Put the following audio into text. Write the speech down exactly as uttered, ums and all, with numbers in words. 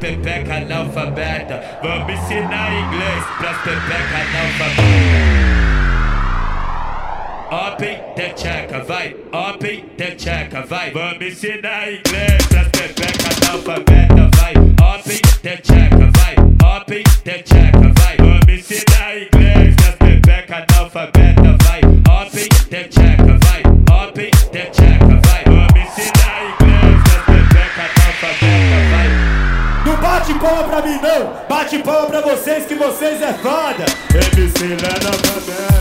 pepeca analfabeta. Vamos ensinar inglês pras pepeca analfabeta. Open the checa, vai, open the checa, vai. Vamos ensinar inglês pras pepeca analfabeta, vai. Open the checa, vai, open the checa, vai. Vamos ensinar inglês pras pepeca analfabeta, vai. Open the checa, vai, open the checa, vai. Vamos ensinar inglês pras pepeca analfabeta, vai. Não bate palma pra mim não, bate palma pra vocês que vocês é foda. M C lá na favela.